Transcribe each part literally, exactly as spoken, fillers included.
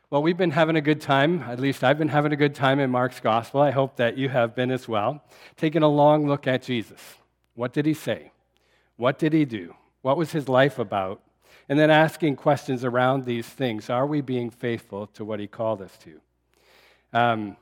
Well, we've been having a good time. At least I've been having a good time in Mark's gospel. I hope that you have been as well. Taking a long look at Jesus. What did he say? What did he do? What was his life about? And then asking questions around these things. Are we being faithful to what he called us to? Um,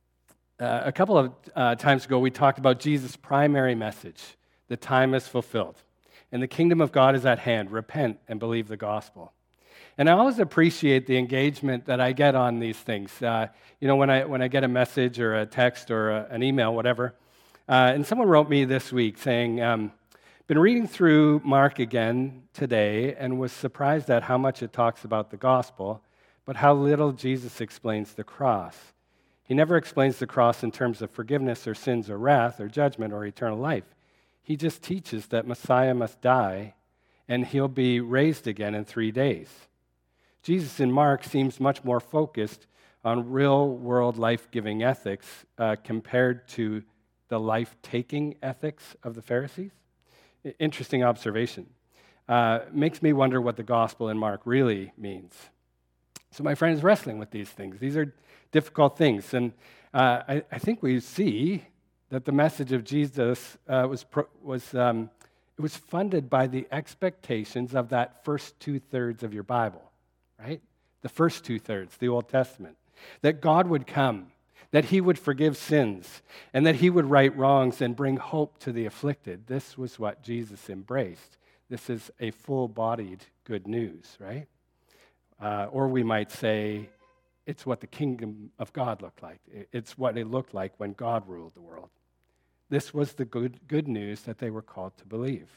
uh, a couple of uh, times ago, we talked about Jesus' primary message. The time is fulfilled, and the kingdom of God is at hand. Repent and believe the gospel. And I always appreciate the engagement that I get on these things. Uh, you know, when I when I get a message or a text or a, an email, whatever, uh, and someone wrote me this week saying, um, been reading through Mark again today and was surprised at how much it talks about the gospel, but how little Jesus explains the cross. He never explains the cross in terms of forgiveness or sins or wrath or judgment or eternal life. He just teaches that Messiah must die and he'll be raised again in three days. Jesus in Mark seems much more focused on real-world life-giving ethics uh, compared to the life-taking ethics of the Pharisees. Interesting observation. Uh, makes me wonder what the gospel in Mark really means. So my friend is wrestling with these things. These are difficult things. And uh, I, I think we see that the message of Jesus uh, was, pro- was, um, it was funded by the expectations of that first two-thirds of your Bible. Right? The first two-thirds, the Old Testament. That God would come, that he would forgive sins, and that he would right wrongs and bring hope to the afflicted. This was what Jesus embraced. This is a full-bodied good news, right? Uh, or we might say, it's what the kingdom of God looked like. It's what it looked like when God ruled the world. This was the good, good news that they were called to believe.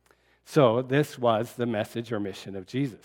So this was the message or mission of Jesus.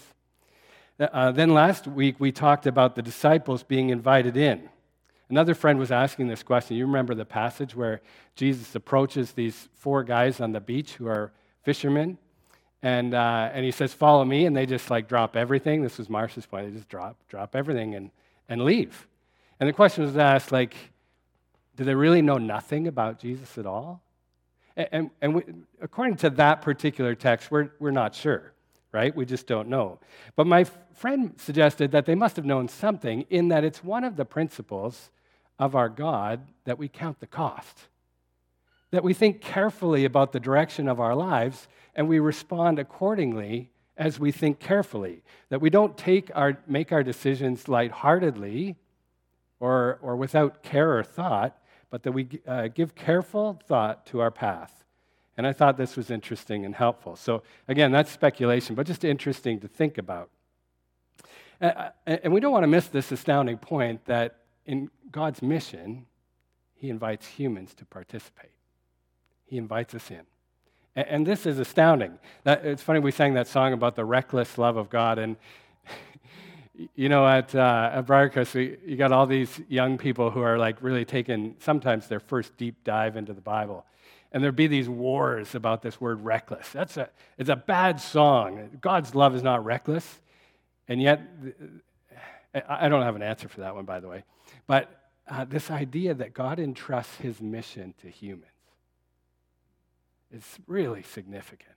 Uh, then last week, we talked about the disciples being invited in. Another friend was asking this question. You remember the passage where Jesus approaches these four guys on the beach who are fishermen, and uh, and he says, follow me, and they just like drop everything. This was Marcia's point. They just drop drop everything and, and leave. And the question was asked, like, do they really know nothing about Jesus at all? And, and, and we, according to that particular text, we're we're not sure. Right? We just don't know. But my friend suggested that they must have known something in that it's one of the principles of our God that we count the cost, that we think carefully about the direction of our lives and we respond accordingly as we think carefully, that we don't take our, make our decisions lightheartedly or, or without care or thought, but that we uh, give careful thought to our path. And I thought this was interesting and helpful. So again, that's speculation, but just interesting to think about. And we don't want to miss this astounding point that in God's mission, he invites humans to participate. He invites us in. And this is astounding. It's funny, we sang that song about the reckless love of God, and you know, at, uh, at Briarcrest, we, you got all these young people who are like really taking sometimes their first deep dive into the Bible. And there'd be these wars about this word reckless. That's a, it's a bad song. God's love is not reckless. And yet, I don't have an answer for that one, by the way. But uh, this idea that God entrusts his mission to humans is really significant.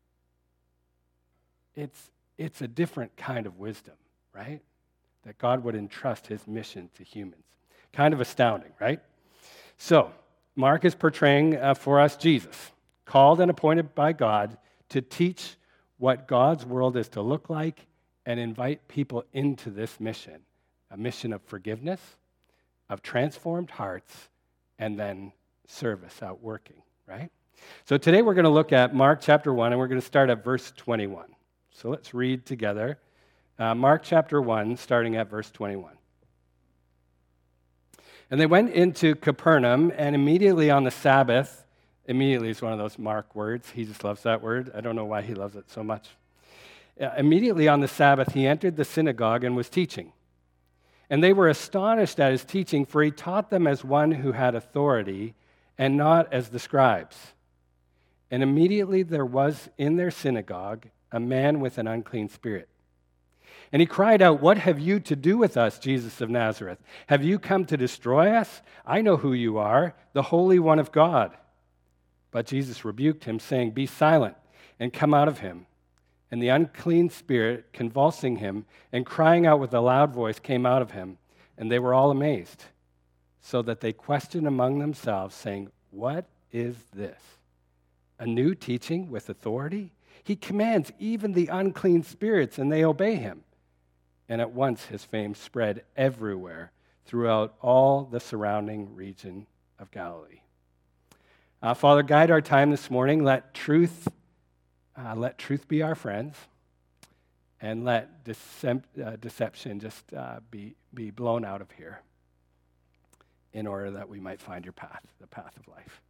It's, it's a different kind of wisdom, right? That God would entrust his mission to humans. Kind of astounding, right? So, Mark is portraying uh, for us Jesus, called and appointed by God to teach what God's world is to look like and invite people into this mission, a mission of forgiveness, of transformed hearts, and then service out working, right? So today we're going to look at Mark chapter one, and we're going to start at verse twenty-one. So let's read together. Uh, Mark chapter one, starting at verse twenty-one. And they went into Capernaum, and immediately on the Sabbath, immediately is one of those Mark words. He just loves that word. I don't know why he loves it so much. Uh, immediately on the Sabbath, he entered the synagogue and was teaching. And they were astonished at his teaching, for he taught them as one who had authority and not as the scribes. And immediately there was in their synagogue a man with an unclean spirit. And he cried out, "What have you to do with us, Jesus of Nazareth? Have you come to destroy us? I know who you are, the Holy One of God." But Jesus rebuked him, saying, "Be silent and come out of him." And the unclean spirit, convulsing him and crying out with a loud voice, came out of him. And they were all amazed, so that they questioned among themselves, saying, "What is this? A new teaching with authority? He commands even the unclean spirits, and they obey him." And at once his fame spread everywhere throughout all the surrounding region of Galilee. Uh, Father, guide our time this morning. Let truth, uh, let truth be our friends, and let decep- uh, deception just uh, be, be blown out of here in order that we might find your path, the path of life.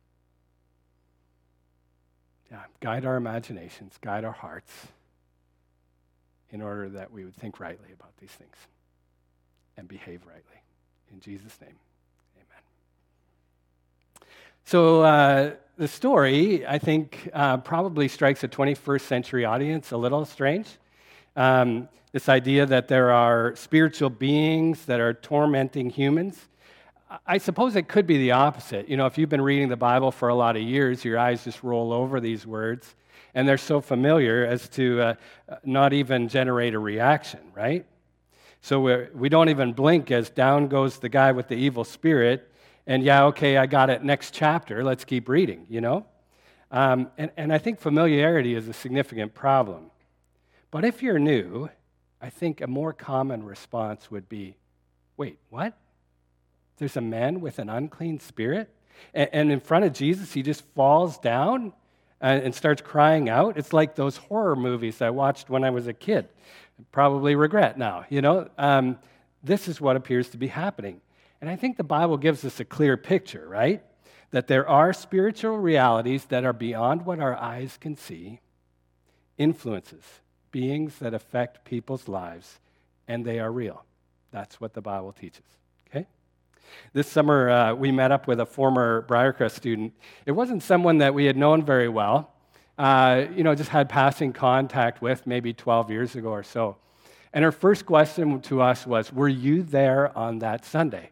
Yeah, guide our imaginations, guide our hearts, in order that we would think rightly about these things and behave rightly. In Jesus' name, amen. So uh, the story, I think, uh, probably strikes a twenty-first century audience a little strange. Um, this idea that there are spiritual beings that are tormenting humans. I suppose it could be the opposite. You know, if you've been reading the Bible for a lot of years, your eyes just roll over these words, and they're so familiar as to uh, not even generate a reaction, right? So we're, we don't even blink as down goes the guy with the evil spirit, and yeah, okay, I got it, next chapter, let's keep reading, you know? Um, and, and I think familiarity is a significant problem. But if you're new, I think a more common response would be, wait, what? There's a man with an unclean spirit? And, and in front of Jesus, he just falls down and, and starts crying out? It's like those horror movies I watched when I was a kid. Probably regret now, you know? Um, this is what appears to be happening. And I think the Bible gives us a clear picture, right? That there are spiritual realities that are beyond what our eyes can see, influences, beings that affect people's lives, and they are real. That's what the Bible teaches, okay? This summer, uh, we met up with a former Briarcrest student. It wasn't someone that we had known very well, uh, you know, just had passing contact with maybe twelve years ago or so. And her first question to us was, were you there on that Sunday?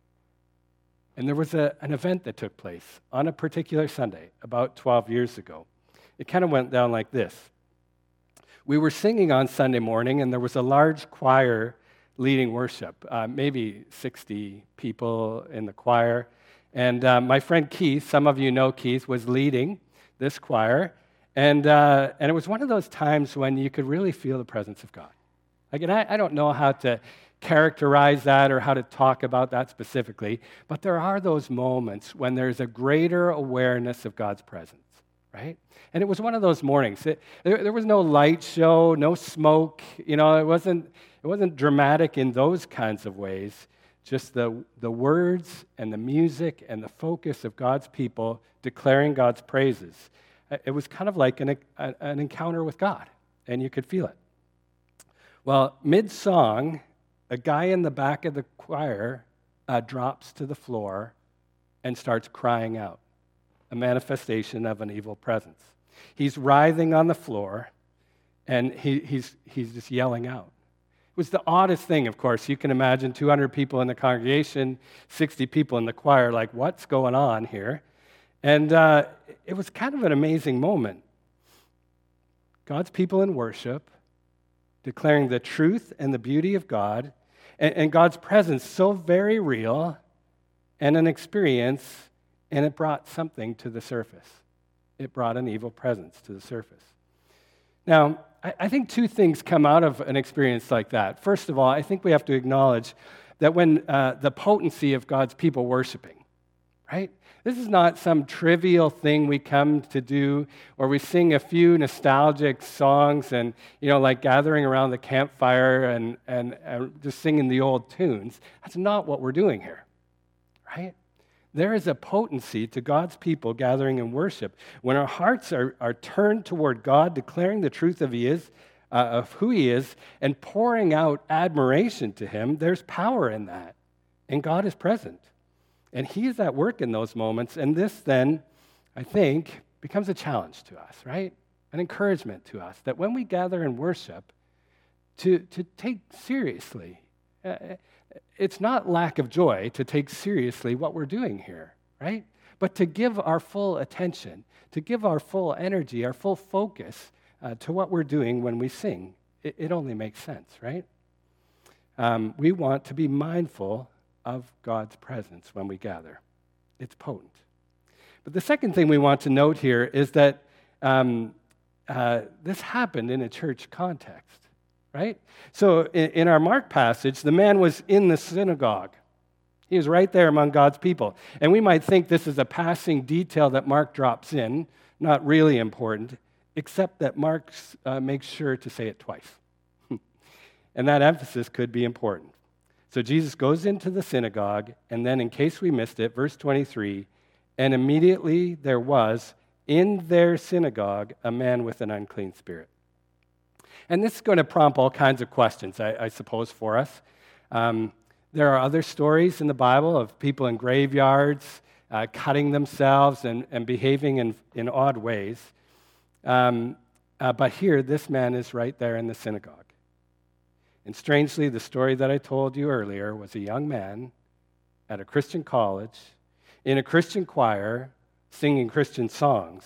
And there was a, an event that took place on a particular Sunday about twelve years ago. It kind of went down like this. We were singing on Sunday morning, and there was a large choir leading worship, uh, maybe sixty people in the choir. And uh, my friend Keith, some of you know Keith, was leading this choir. And, uh, and it was one of those times when you could really feel the presence of God. Like, and I, I don't know how to characterize that or how to talk about that specifically, but there are those moments when there's a greater awareness of God's presence, right? And it was one of those mornings. It, there, there was no light show, no smoke. You know, it wasn't, it wasn't dramatic in those kinds of ways. Just the, the words and the music and the focus of God's people declaring God's praises. It was kind of like an, a, an encounter with God, and you could feel it. Well, mid-song, a guy in the back of the choir uh, drops to the floor and starts crying out, a manifestation of an evil presence. He's writhing on the floor, and he, he's, he's just yelling out. It was the oddest thing, of course. You can imagine two hundred people in the congregation, sixty people in the choir, like, what's going on here? And uh, it was kind of an amazing moment. God's people in worship, declaring the truth and the beauty of God, and, and God's presence so very real, and an experience, and it brought something to the surface. It brought an evil presence to the surface. Now, I, I think two things come out of an experience like that. First of all, I think we have to acknowledge that when uh, the potency of God's people worshiping, right? This is not some trivial thing we come to do where we sing a few nostalgic songs and, you know, like gathering around the campfire and, and, and just singing the old tunes. That's not what we're doing here, right? There is a potency to God's people gathering in worship. When our hearts are, are turned toward God, declaring the truth of He is, uh, of who He is, and pouring out admiration to Him, there's power in that. And God is present. And He is at work in those moments. And this then, I think, becomes a challenge to us, right? An encouragement to us that when we gather in worship, to, to take seriously, uh, it's not lack of joy to take seriously what we're doing here, right? But to give our full attention, to give our full energy, our full focus uh, to what we're doing when we sing. It, it only makes sense, right? Um, we want to be mindful of God's presence when we gather. It's potent. But the second thing we want to note here is that um, uh, this happened in a church context, right? So in, in our Mark passage, the man was in the synagogue. He was right there among God's people. And we might think this is a passing detail that Mark drops in, not really important, except that Mark uh, makes sure to say it twice. And that emphasis could be important. So Jesus goes into the synagogue, and then in case we missed it, verse twenty-three, and immediately there was in their synagogue a man with an unclean spirit. And this is going to prompt all kinds of questions, I, I suppose, for us. Um, there are other stories in the Bible of people in graveyards uh, cutting themselves and, and behaving in, in odd ways. Um, uh, but here, this man is right there in the synagogue. And strangely, the story that I told you earlier was a young man at a Christian college, in a Christian choir, singing Christian songs.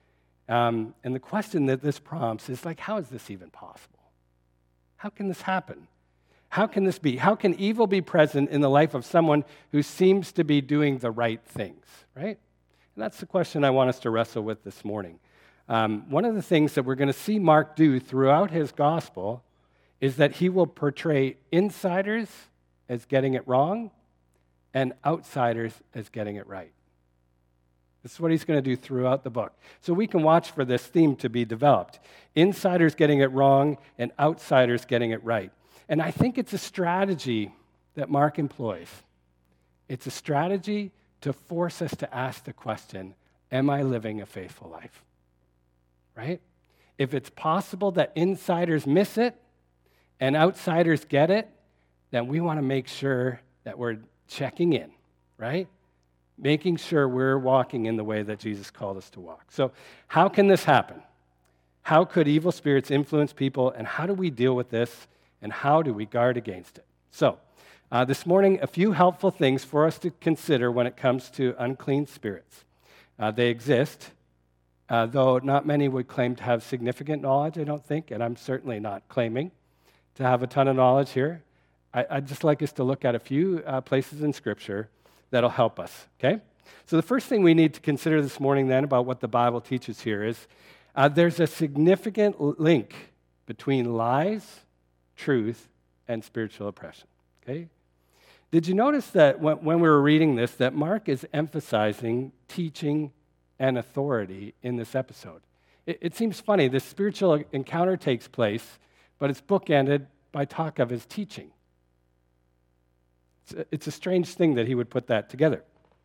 Um, and the question that this prompts is like, how is this even possible? How can this happen? How can this be? How can evil be present in the life of someone who seems to be doing the right things, right? And that's the question I want us to wrestle with this morning. Um, one of the things that we're going to see Mark do throughout his gospel is that he will portray insiders as getting it wrong and outsiders as getting it right. This is what he's going to do throughout the book. So we can watch for this theme to be developed. Insiders getting it wrong and outsiders getting it right. And I think it's a strategy that Mark employs. It's a strategy to force us to ask the question, am I living a faithful life? Right? If it's possible that insiders miss it and outsiders get it, then we want to make sure that we're checking in, right? Making sure we're walking in the way that Jesus called us to walk. So how can this happen? How could evil spirits influence people, and how do we deal with this, and how do we guard against it? So uh, this morning, a few helpful things for us to consider when it comes to unclean spirits. Uh, they exist, uh, though not many would claim to have significant knowledge, I don't think, and I'm certainly not claiming to have a ton of knowledge here. I, I'd just like us to look at a few uh, places in Scripture that'll help us, okay? So the first thing we need to consider this morning then about what the Bible teaches here is uh, there's a significant link between lies, truth, and spiritual oppression, okay? Did you notice that when, when we were reading this, that Mark is emphasizing teaching and authority in this episode? It, it seems funny. This spiritual encounter takes place, but it's bookended by talk of his teaching. It's a, it's a strange thing that he would put that together.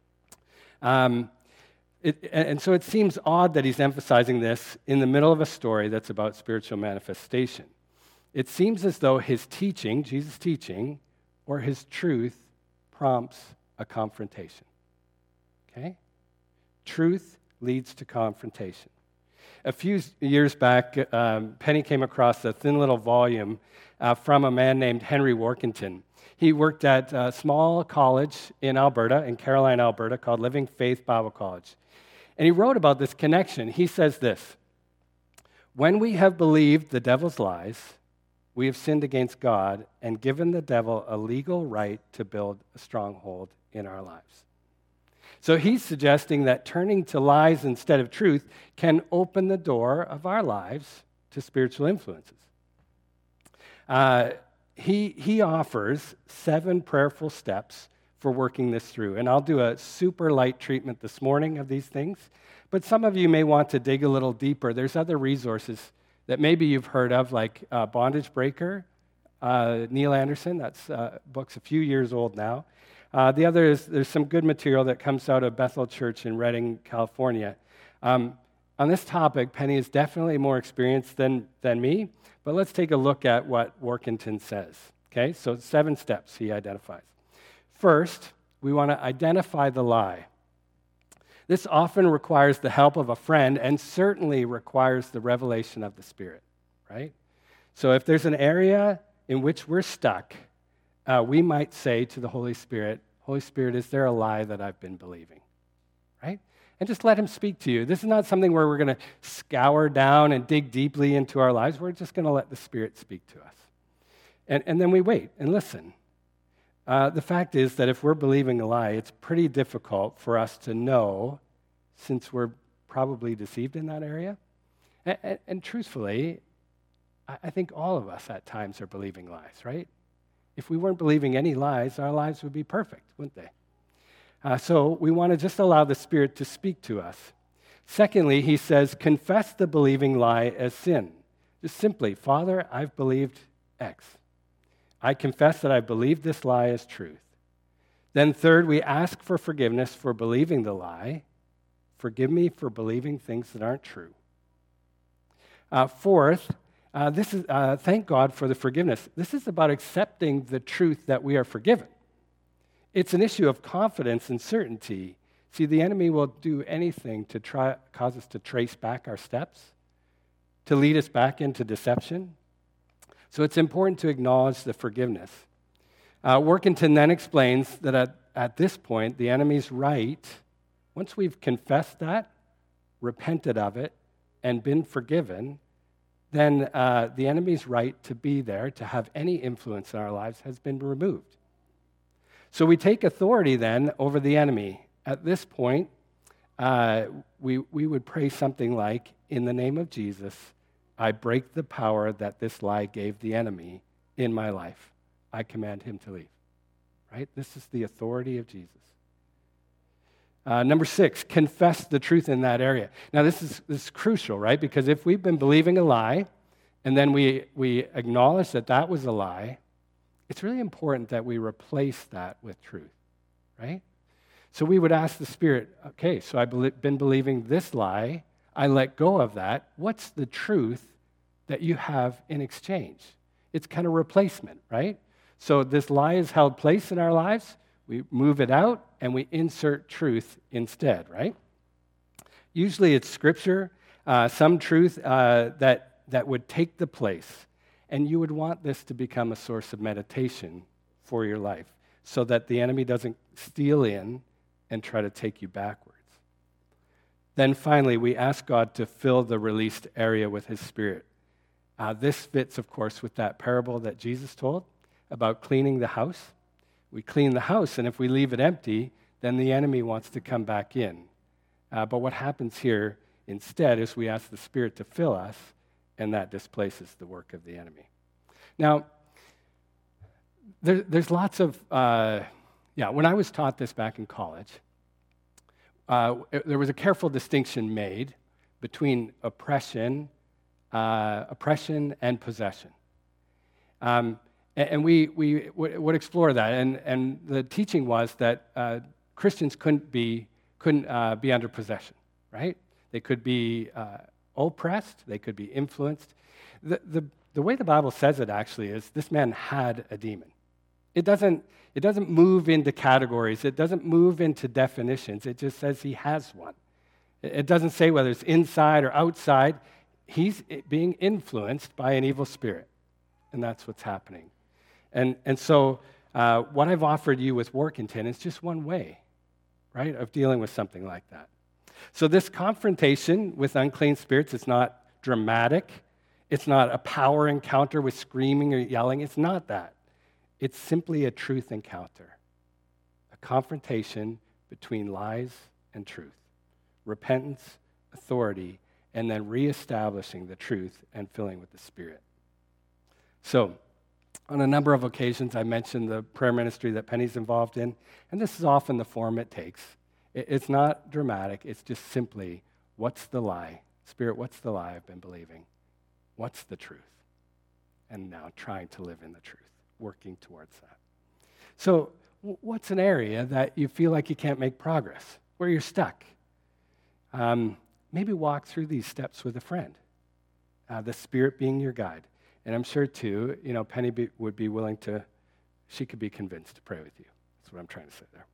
Um, it, and so it seems odd that he's emphasizing this in the middle of a story that's about spiritual manifestation. It seems as though his teaching, Jesus' teaching, or his truth prompts a confrontation. Okay? Truth leads to confrontation. A few years back, um, Penny came across a thin little volume uh, from a man named Henry Workington. He worked at a small college in Alberta, in Caroline, Alberta, called Living Faith Bible College. And he wrote about this connection. He says this: when we have believed the devil's lies, we have sinned against God and given the devil a legal right to build a stronghold in our lives. So he's suggesting that turning to lies instead of truth can open the door of our lives to spiritual influences. Uh, he, he offers seven prayerful steps for working this through. And I'll do a super light treatment this morning of these things. But some of you may want to dig a little deeper. There's other resources that maybe you've heard of, like uh, Bondage Breaker, uh, Neil Anderson. That's uh, book's a few years old now. Uh, the other is there's some good material that comes out of Bethel Church in Redding, California. Um, on this topic, Penny is definitely more experienced than, than me, but let's take a look at what Workington says. Okay, so seven steps he identifies. First, we want to identify the lie. This often requires the help of a friend and certainly requires the revelation of the Spirit, right? So if there's an area in which we're stuck, uh, we might say to the Holy Spirit, Holy Spirit, is there a lie that I've been believing, right? and just let him speak to you. This is not something where we're going to scour down and dig deeply into our lives. We're just going to let the Spirit speak to us. And, and then we wait and listen. Uh, the fact is that if we're believing a lie, it's pretty difficult for us to know, since we're probably deceived in that area. And, and, and truthfully, I, I think all of us at times are believing lies, right? If we weren't believing any lies, our lives would be perfect, wouldn't they? Uh, so we want to just allow the Spirit to speak to us. Secondly, he says, confess the believing lie as sin. Just simply, Father, I've believed X. I confess that I believed this lie as truth. Then third, we ask for forgiveness for believing the lie. Forgive me for believing things that aren't true. Uh, fourth, uh, this is uh, thank God for the forgiveness. This is about accepting the truth that we are forgiven. It's an issue of confidence and certainty. See, the enemy will do anything to try cause us to trace back our steps, to lead us back into deception. So it's important to acknowledge the forgiveness. Uh, Workington then explains that at, at this point, the enemy's right, once we've confessed that, repented of it, and been forgiven, then uh, the enemy's right to be there, to have any influence in our lives, has been removed. So we take authority then over the enemy. At this point, uh, we, we would pray something like, in the name of Jesus, I break the power that this lie gave the enemy in my life. I command him to leave. Right? This is the authority of Jesus. Uh, number six, confess the truth in that area. Now, this is, this is crucial, right? Because if we've been believing a lie, and then we, we acknowledge that that was a lie, it's really important that we replace that with truth, right? So we would ask the Spirit, okay, so I've been believing this lie. I let go of that. What's the truth that you have in exchange? It's kind of replacement, right? So this lie has held place in our lives. We move it out, and we insert truth instead, right? Usually it's Scripture, uh, some truth uh, that, that would take the place. And you would want this to become a source of meditation for your life so that the enemy doesn't steal in and try to take you backwards. Then finally, we ask God to fill the released area with his Spirit. Uh, this fits, of course, with that parable that Jesus told about cleaning the house. We clean the house, and if we leave it empty, then the enemy wants to come back in. Uh, but what happens here instead is we ask the Spirit to fill us, and that displaces the work of the enemy. Now, there, there's lots of, uh, yeah, when I was taught this back in college, uh, it, there was a careful distinction made between oppression, uh, oppression and possession. Um, and, and we, we w- would explore that, and, and the teaching was that uh, Christians couldn't be, couldn't uh, be under possession, right? They could be uh, oppressed, they could be influenced. The, the, the way the Bible says it actually is this man had a demon. It doesn't, it doesn't move into categories. It doesn't move into definitions. It just says he has one. It doesn't say whether it's inside or outside. He's being influenced by an evil spirit, and that's what's happening. And, and so uh, what I've offered you with Workington is just one way, right, of dealing with something like that. So this confrontation with unclean spirits is not dramatic. It's not a power encounter with screaming or yelling. It's not that. It's simply a truth encounter, a confrontation between lies and truth, repentance, authority, and then reestablishing the truth and filling with the Spirit. So, on a number of occasions, I mentioned the prayer ministry that Penny's involved in, and this is often the form it takes. It's not dramatic. It's just simply, what's the lie? Spirit, what's the lie I've been believing? What's the truth? And now trying to live in the truth, working towards that. So what's an area that you feel like you can't make progress, where you're stuck? Um, maybe walk through these steps with a friend, uh, the Spirit being your guide. And I'm sure, too, you know, Penny be, would be willing to, she could be convinced to pray with you. That's what I'm trying to say there.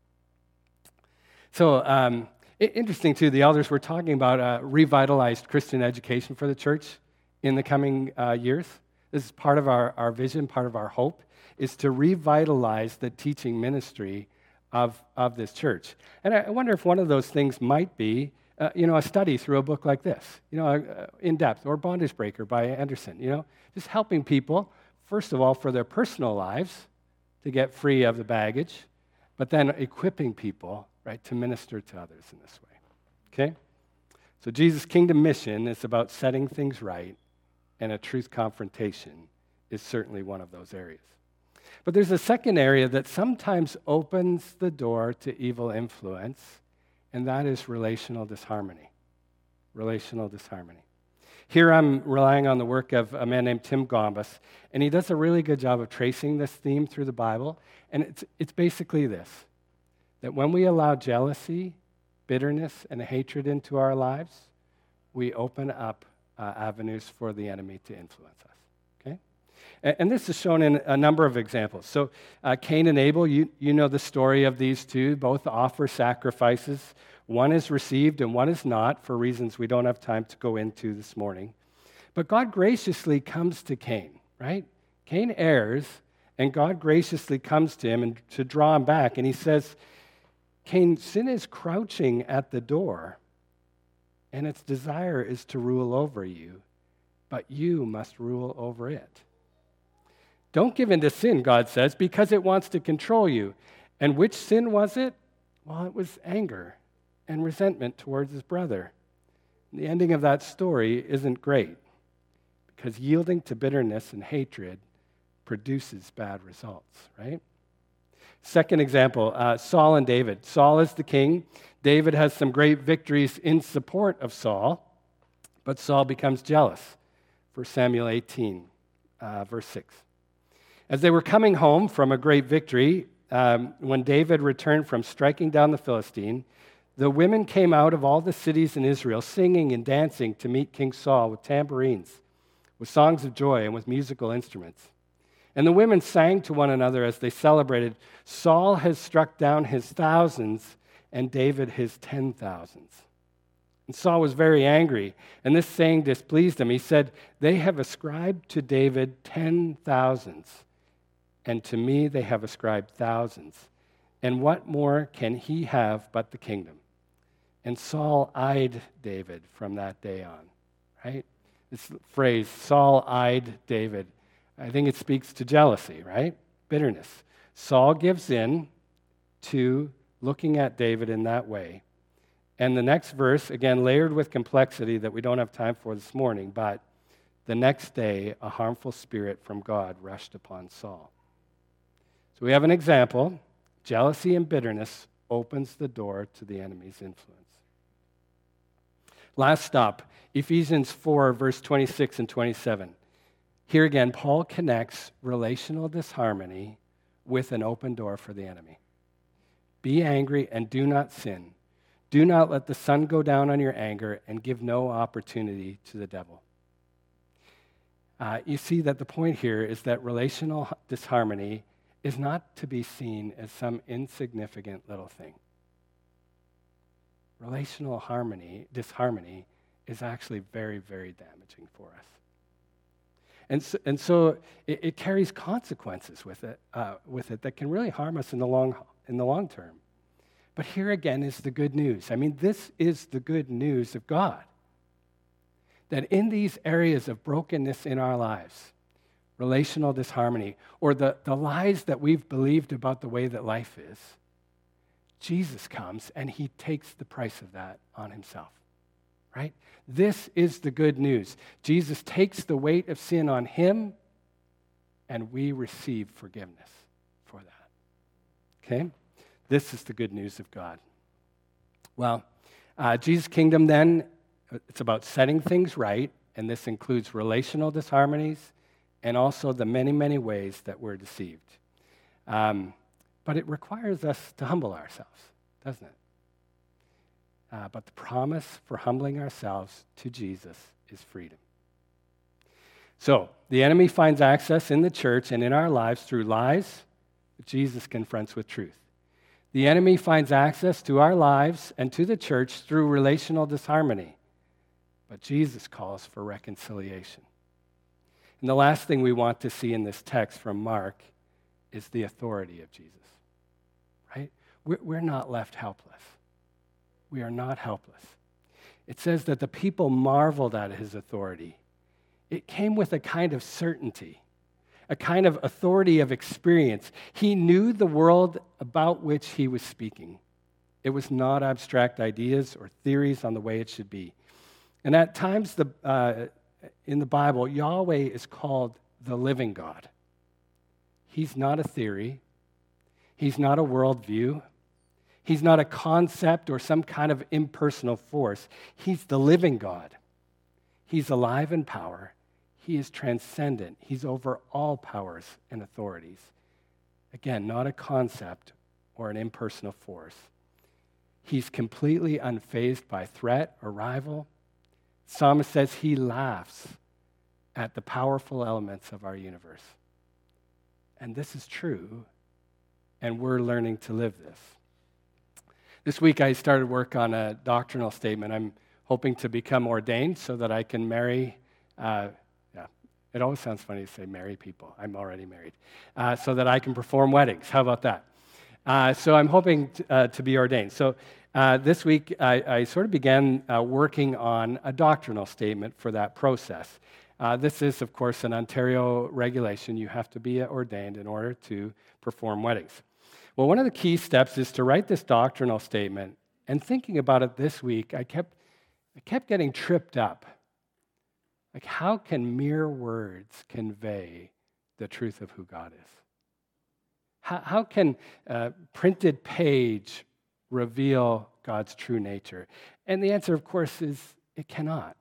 So, um, interesting, too, the elders were talking about uh, revitalized Christian education for the church in the coming uh, years. This is part of our, our vision, part of our hope, is to revitalize the teaching ministry of, of this church. And I wonder if one of those things might be, uh, you know, a study through a book like this, you know, uh, In Depth, or Bondage Breaker by Anderson, you know, just helping people, first of all, for their personal lives to get free of the baggage, but then equipping people, right, to minister to others in this way, okay? So Jesus' kingdom mission is about setting things right, and a truth confrontation is certainly one of those areas. But there's a second area that sometimes opens the door to evil influence, and that is relational disharmony. Relational disharmony. Here I'm relying on the work of a man named Tim Gombas, and he does a really good job of tracing this theme through the Bible, and it's, it's basically this, that when we allow jealousy, bitterness, and hatred into our lives, we open up uh, avenues for the enemy to influence us. And this is shown in a number of examples. So uh, Cain and Abel, you, you know the story of these two. Both offer sacrifices. One is received and one is not, for reasons we don't have time to go into this morning. But God graciously comes to Cain, right? Cain errs, and God graciously comes to him and to draw him back. And he says, Cain, sin is crouching at the door, and its desire is to rule over you, but you must rule over it. Don't give in to sin, God says, because it wants to control you. And which sin was it? Well, it was anger and resentment towards his brother. And the ending of that story isn't great, because yielding to bitterness and hatred produces bad results, right? Second example, uh, Saul and David. Saul is the king. David has some great victories in support of Saul, but Saul becomes jealous. First Samuel eighteen, uh, verse six. As they were coming home from a great victory, um, when David returned from striking down the Philistine, the women came out of all the cities in Israel singing and dancing to meet King Saul with tambourines, with songs of joy, and with musical instruments. And the women sang to one another as they celebrated, Saul has struck down his thousands and David his ten thousands. And Saul was very angry, and this saying displeased him. He said, they have ascribed to David ten thousands, and to me they have ascribed thousands. And what more can he have but the kingdom? And Saul eyed David from that day on, right? This phrase, Saul eyed David, I think it speaks to jealousy, right? Bitterness. Saul gives in to looking at David in that way. And the next verse, again, layered with complexity that we don't have time for this morning, but the next day, a harmful spirit from God rushed upon Saul. So we have an example. Jealousy and bitterness opens the door to the enemy's influence. Last stop, Ephesians four, verse twenty-six and twenty-seven. Here again, Paul connects relational disharmony with an open door for the enemy. Be angry and do not sin. Do not let the sun go down on your anger, and give no opportunity to the devil. Uh, you see that the point here is that relational disharmony is not to be seen as some insignificant little thing. Relational harmony, disharmony, is actually very, very damaging for us. And so, and so it, it carries consequences with it, uh, with it that can really harm us in the long, in the long term. But here again is the good news. I mean, this is the good news of God. That in these areas of brokenness in our lives, relational disharmony, or the, the lies that we've believed about the way that life is, Jesus comes and he takes the price of that on himself, right? This is the good news. Jesus takes the weight of sin on him, and we receive forgiveness for that, okay? This is the good news of God. Well, uh, Jesus' kingdom then, it's about setting things right, and this includes relational disharmonies and also the many, many ways that we're deceived. Um, but it requires us to humble ourselves, doesn't it? Uh, but the promise for humbling ourselves to Jesus is freedom. So, the enemy finds access in the church and in our lives through lies that Jesus confronts with truth. The enemy finds access to our lives and to the church through relational disharmony, but Jesus calls for reconciliation. And the last thing we want to see in this text from Mark is the authority of Jesus, right? we're, we're not left helpless. We are not helpless. It says that the people marveled at his authority. It came with a kind of certainty, a kind of authority of experience. He knew the world about which he was speaking. It was not abstract ideas or theories on the way it should be. And at times the, uh, in the Bible, Yahweh is called the living God. He's not a theory. He's not a worldview. He's not a concept or some kind of impersonal force. He's the living God. He's alive in power. He is transcendent. He's over all powers and authorities. Again, not a concept or an impersonal force. He's completely unfazed by threat or rival. Psalmist says he laughs at the powerful elements of our universe. And this is true, and we're learning to live this. This week I started work on a doctrinal statement. I'm hoping to become ordained so that I can marry, uh, yeah, it always sounds funny to say marry people. I'm already married. Uh, so that I can perform weddings. How about that? Uh, so I'm hoping to, uh, to be ordained. So uh, this week I, I sort of began uh, working on a doctrinal statement for that process. Uh, this is, of course, an Ontario regulation. You have to be ordained in order to perform weddings. Well, one of the key steps is to write this doctrinal statement. And thinking about it this week, I kept, I kept getting tripped up. Like, how can mere words convey the truth of who God is? How, how can a printed page reveal God's true nature? And the answer, of course, is it cannot.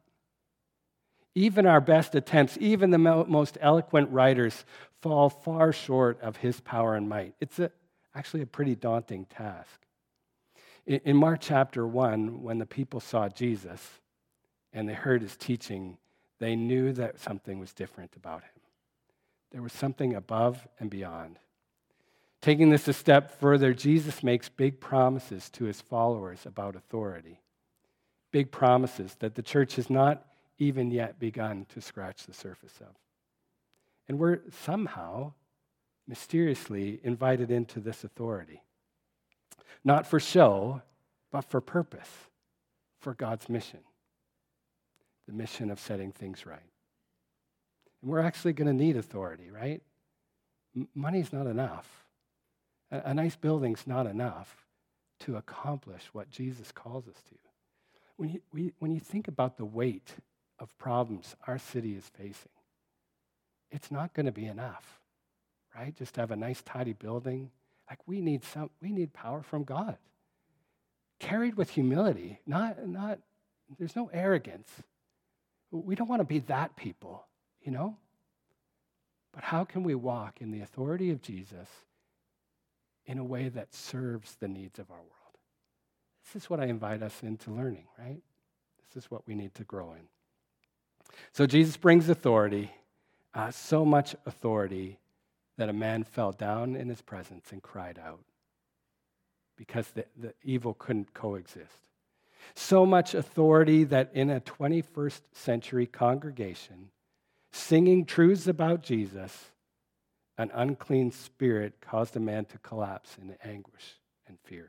Even our best attempts, even the mo- most eloquent writers fall far short of his power and might. It's a actually a pretty daunting task. In, in Mark chapter one, when the people saw Jesus and they heard his teaching, they knew that something was different about him. There was something above and beyond. Taking this a step further, Jesus makes big promises to his followers about authority. Big promises that the church has not even yet begun to scratch the surface of. And we're somehow mysteriously invited into this authority. Not for show, but for purpose, for God's mission. The mission of setting things right. And we're actually going to need authority, right? M- money's not enough. A, a nice building's not enough to accomplish what Jesus calls us to. When you, we, when you think about the weight of problems our city is facing, it's not going to be enough. Right? Just to have a nice, tidy building. Like we need some, we need power from God. Carried with humility, not, not, there's no arrogance. We don't want to be that people, you know? But how can we walk in the authority of Jesus in a way that serves the needs of our world? This is what I invite us into learning, right? This is what we need to grow in. So Jesus brings authority, uh, so much authority that a man fell down in his presence and cried out because the, the evil couldn't coexist. So much authority that in a twenty-first century congregation, singing truths about Jesus, an unclean spirit caused a man to collapse in anguish and fear.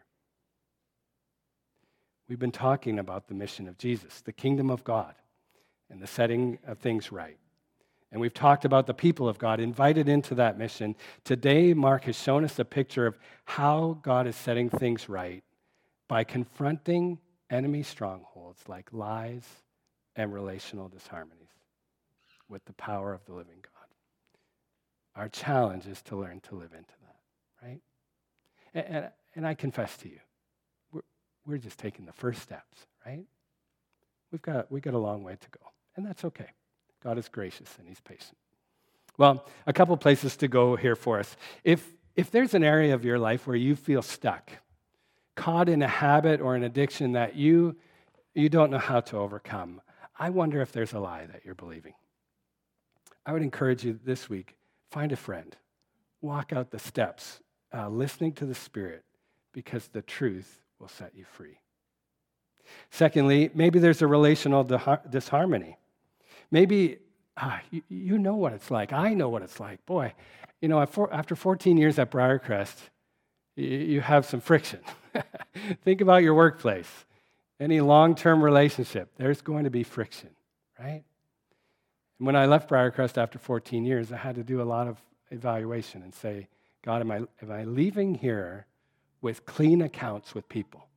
We've been talking about the mission of Jesus, the kingdom of God, and the setting of things right. And we've talked about the people of God invited into that mission. Today, Mark has shown us a picture of how God is setting things right by confronting enemy strongholds like lies and relational disharmonies with the power of the living God. Our challenge is to learn to live into that, right? And, and, and I confess to you, we're, we're just taking the first steps, right? We've got, we've got a long way to go, and that's okay. God is gracious and he's patient. Well, a couple places to go here for us. If, if there's an area of your life where you feel stuck, caught in a habit or an addiction that you, you don't know how to overcome, I wonder if there's a lie that you're believing. I would encourage you this week, find a friend. Walk out the steps, uh, listening to the Spirit, because the truth will set you free. Secondly, maybe there's a relational disharmony. Maybe ah, you, you know what it's like. I know what it's like. Boy, you know, after fourteen years at Briarcrest, you, you have some friction. Think about your workplace. Any long-term relationship, there's going to be friction, right? And when I left Briarcrest after fourteen years, I had to do a lot of evaluation and say, God, am I, am I leaving here with clean accounts with people?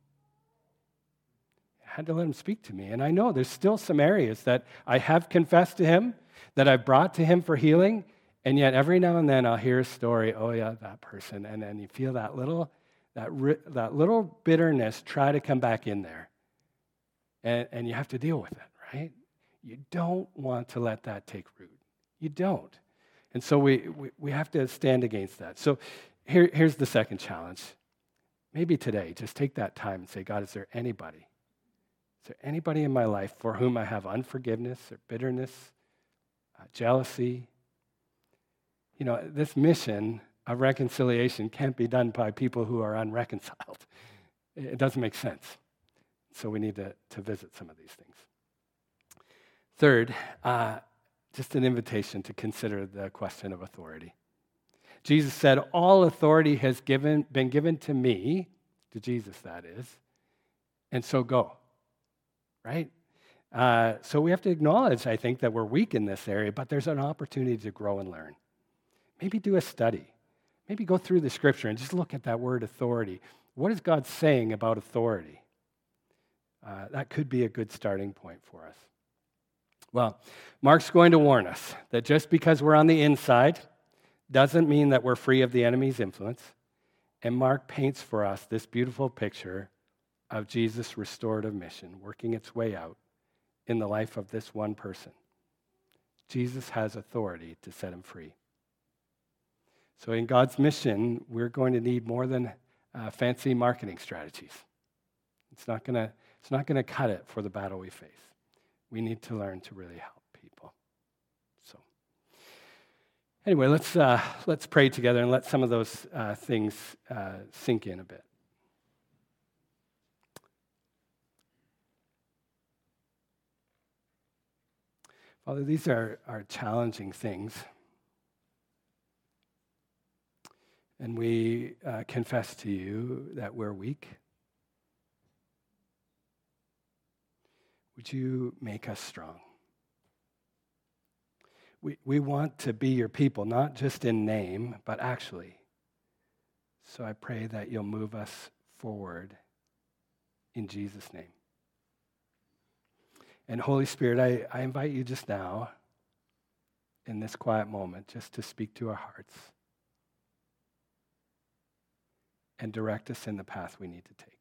I had to let him speak to me. And I know there's still some areas that I have confessed to him, that I've brought to him for healing, and yet every now and then I'll hear a story, oh yeah, that person, and then you feel that little, that, that little bitterness try to come back in there. And, and you have to deal with it, right? You don't want to let that take root. You don't. And so we, we, we have to stand against that. So here, here's the second challenge. Maybe today, just take that time and say, God, is there anybody? Is there anybody in my life for whom I have unforgiveness or bitterness, uh, jealousy? You know, this mission of reconciliation can't be done by people who are unreconciled. It doesn't make sense. So we need to, to visit some of these things. Third, uh, just an invitation to consider the question of authority. Jesus said, all authority has given, been given to me, to Jesus that is, and so go, right? Uh, so we have to acknowledge, I think, that we're weak in this area, but there's an opportunity to grow and learn. Maybe do a study. Maybe go through the scripture and just look at that word authority. What is God saying about authority? Uh, that could be a good starting point for us. Well, Mark's going to warn us that just because we're on the inside doesn't mean that we're free of the enemy's influence. And Mark paints for us this beautiful picture of Jesus' restorative mission working its way out in the life of this one person. Jesus has authority to set him free. So in God's mission, we're going to need more than uh, fancy marketing strategies. It's not going to it's not going to cut it for the battle we face. We need to learn to really help people. So, anyway, let's uh, let's pray together and let some of those uh, things uh, sink in a bit. Father, these are, are challenging things. And we uh, confess to you that we're weak. Would you make us strong? We, we want to be your people, not just in name, but actually. So I pray that you'll move us forward in Jesus' name. And Holy Spirit, I, I invite you just now, in this quiet moment, just to speak to our hearts and direct us in the path we need to take.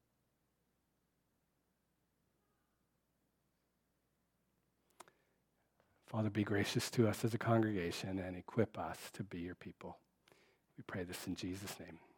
Father, be gracious to us as a congregation and equip us to be your people. We pray this in Jesus' name.